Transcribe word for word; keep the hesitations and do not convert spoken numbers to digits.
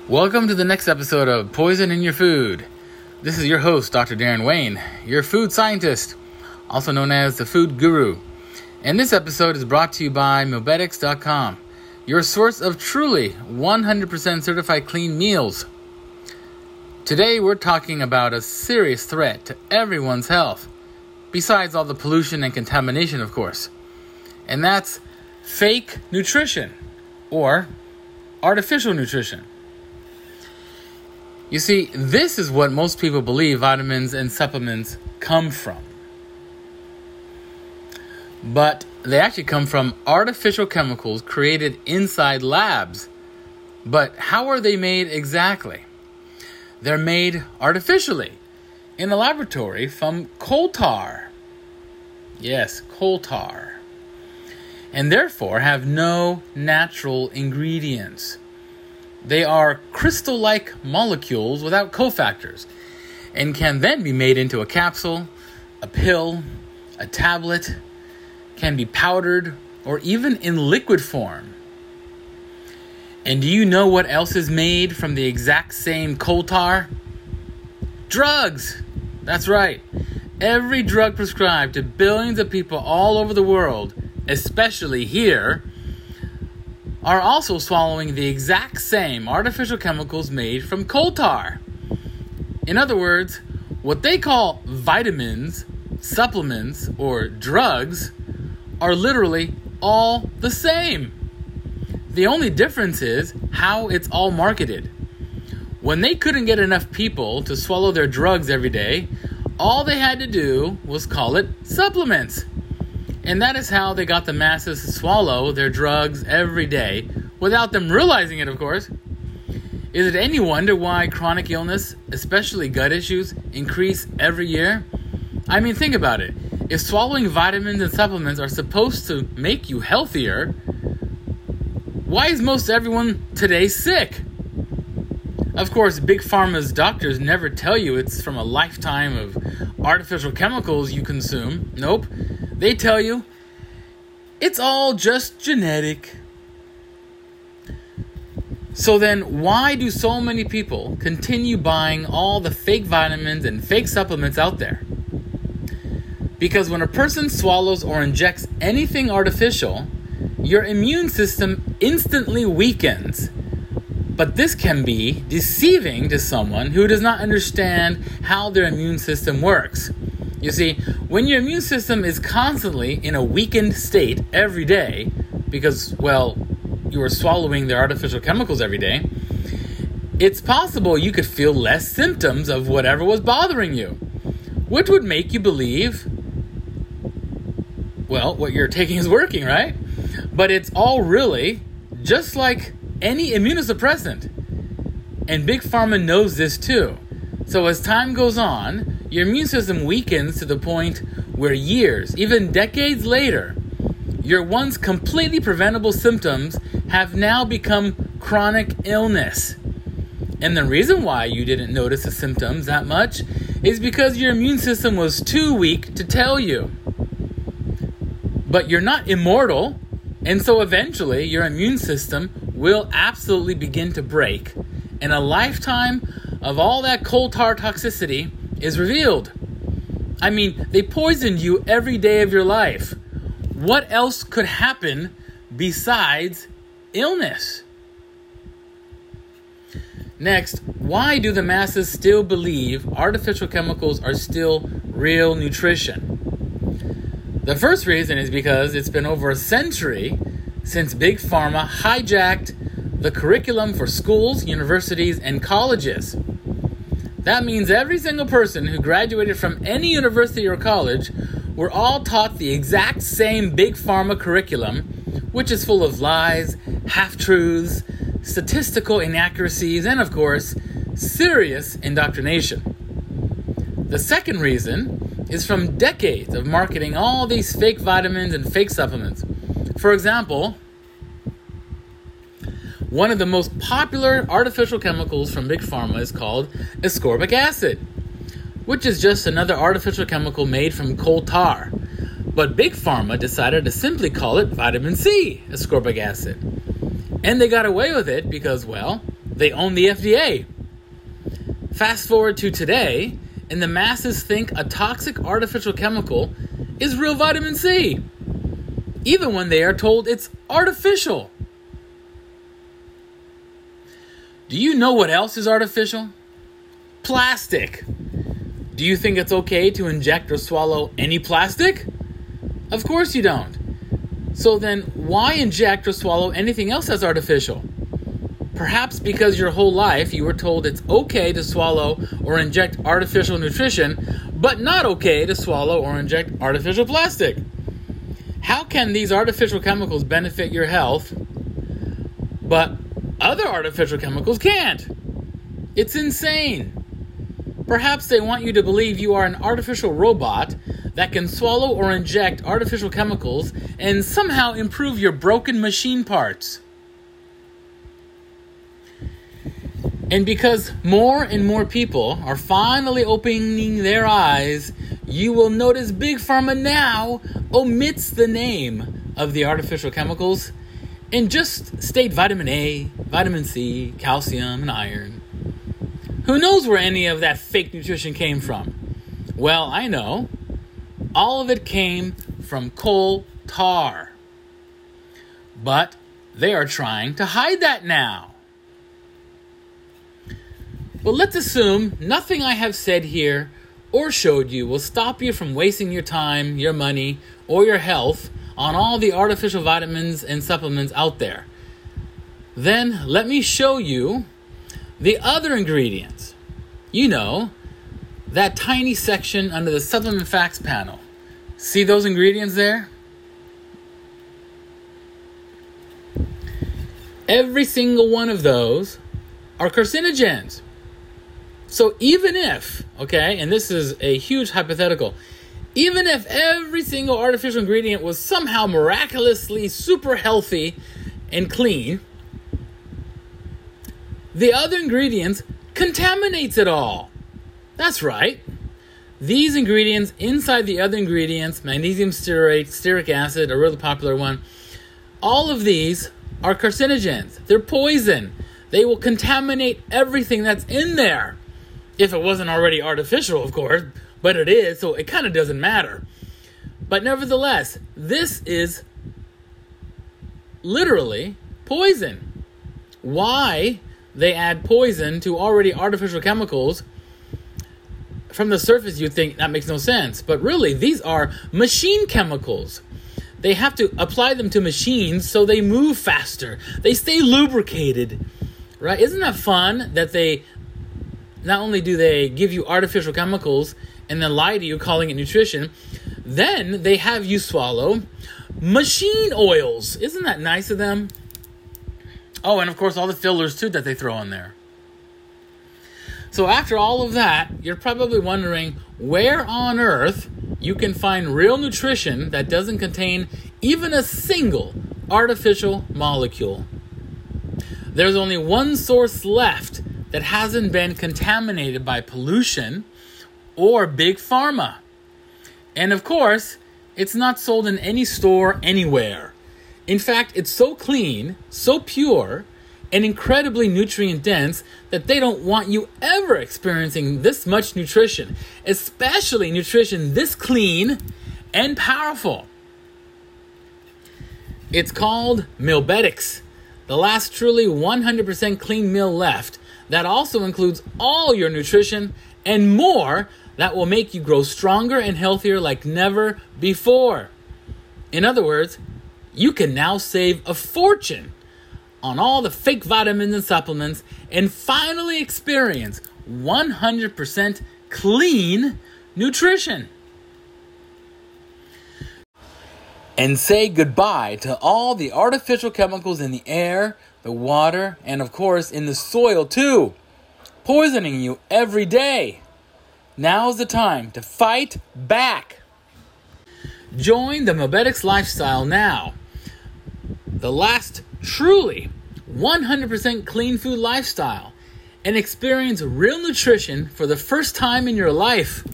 Welcome to the next episode of Poison in Your Food. This is your host, Doctor Darren Wayne, your food scientist, also known as the Food Guru. And this episode is brought to you by Mobetics dot com, your source of truly one hundred percent certified clean meals. Today we're talking about a serious threat to everyone's health, besides all the pollution and contamination, of course. And that's fake nutrition, or artificial nutrition. You see, this is what most people believe vitamins and supplements come from. But they actually come from artificial chemicals created inside labs. But how are they made exactly? They're made artificially in a laboratory from coal tar. Yes, coal tar. And therefore have no natural ingredients. They are crystal-like molecules without cofactors and can then be made into a capsule, a pill, a tablet, can be powdered, or even in liquid form. And do you know what else is made from the exact same coal tar? Drugs! That's right. Every drug prescribed to billions of people all over the world, especially here, are also swallowing the exact same artificial chemicals made from coal tar. In other words, what they call vitamins, supplements, or drugs are literally all the same. The only difference is how it's all marketed. When they couldn't get enough people to swallow their drugs every day, all they had to do was call it supplements. And that is how they got the masses to swallow their drugs every day, without them realizing it, of course. Is it any wonder why chronic illness, especially gut issues, increase every year? I mean, think about it. If swallowing vitamins and supplements are supposed to make you healthier, why is most everyone today sick? Of course, Big Pharma's doctors never tell you it's from a lifetime of artificial chemicals you consume. Nope. They tell you it's all just genetic. So then, why do so many people continue buying all the fake vitamins and fake supplements out there? Because when a person swallows or injects anything artificial, your immune system instantly weakens. But this can be deceiving to someone who does not understand how their immune system works. You see, when your immune system is constantly in a weakened state every day, because, well, you are swallowing their artificial chemicals every day, it's possible you could feel less symptoms of whatever was bothering you, which would make you believe, well, what you're taking is working, right? But it's all really just like any immunosuppressant. And Big Pharma knows this too. So as time goes on, your immune system weakens to the point where years, even decades later, your once completely preventable symptoms have now become chronic illness. And the reason why you didn't notice the symptoms that much is because your immune system was too weak to tell you. But you're not immortal, and so eventually your immune system will absolutely begin to break, and a lifetime of all that coal tar toxicity is revealed. I mean, they poisoned you every day of your life. What else could happen besides illness? Next, why do the masses still believe artificial chemicals are still real nutrition? The first reason is because it's been over a century since Big Pharma hijacked the curriculum for schools, universities, and colleges. That means every single person who graduated from any university or college were all taught the exact same Big Pharma curriculum, which is full of lies, half-truths, statistical inaccuracies, and of course, serious indoctrination. The second reason is from decades of marketing all these fake vitamins and fake supplements. For example, one of the most popular artificial chemicals from Big Pharma is called ascorbic acid, which is just another artificial chemical made from coal tar. But Big Pharma decided to simply call it vitamin C, ascorbic acid. And they got away with it because, well, they own the F D A. Fast forward to today, and the masses think a toxic artificial chemical is real vitamin C, even when they are told it's artificial. Do you know what else is artificial? Plastic. Do you think it's okay to inject or swallow any plastic? Of course you don't. So then, why inject or swallow anything else that's artificial? Perhaps because your whole life you were told it's okay to swallow or inject artificial nutrition, but not okay to swallow or inject artificial plastic. How can these artificial chemicals benefit your health, but other artificial chemicals can't? It's insane. Perhaps they want you to believe you are an artificial robot that can swallow or inject artificial chemicals and somehow improve your broken machine parts. And because more and more people are finally opening their eyes, you will notice Big Pharma now omits the name of the artificial chemicals and just state vitamin A, vitamin C, calcium, and iron. Who knows where any of that fake nutrition came from? Well, I know. All of it came from coal tar. But they are trying to hide that now. But let's assume nothing I have said here or showed you will stop you from wasting your time, your money, or your health on all the artificial vitamins and supplements out there. Then let me show you the other ingredients. You know, that tiny section under the supplement facts panel. See those ingredients there? Every single one of those are carcinogens. So even if, okay, and this is a huge hypothetical, even if every single artificial ingredient was somehow miraculously super healthy and clean, the other ingredients contaminates it all. That's right. These ingredients inside the other ingredients, magnesium stearate, stearic acid, a really popular one, all of these are carcinogens. They're poison. They will contaminate everything that's in there. If it wasn't already artificial, of course, but it is, so it kind of doesn't matter. But nevertheless, this is literally poison. Why they add poison to already artificial chemicals, from the surface you'd think that makes no sense. But really, these are machine chemicals. They have to apply them to machines so they move faster. They stay lubricated, right? Isn't that fun that they, not only do they give you artificial chemicals and then lie to you calling it nutrition, then they have you swallow machine oils. Isn't that nice of them? Oh, and of course all the fillers too that they throw in there. So after all of that, you're probably wondering where on earth you can find real nutrition that doesn't contain even a single artificial molecule. There's only one source left that hasn't been contaminated by pollution or big pharma. And of course, it's not sold in any store anywhere. In fact, it's so clean, so pure, and incredibly nutrient dense that they don't want you ever experiencing this much nutrition, especially nutrition this clean and powerful. It's called Milbetics, the last truly one hundred percent clean meal left that also includes all your nutrition and more that will make you grow stronger and healthier like never before. In other words, you can now save a fortune on all the fake vitamins and supplements and finally experience one hundred percent clean nutrition. And say goodbye to all the artificial chemicals in the air, the water, and of course in the soil too, poisoning you every day. Now's the time to fight back. Join the Milbetics lifestyle now. The last truly one hundred percent clean food lifestyle, and experience real nutrition for the first time in your life.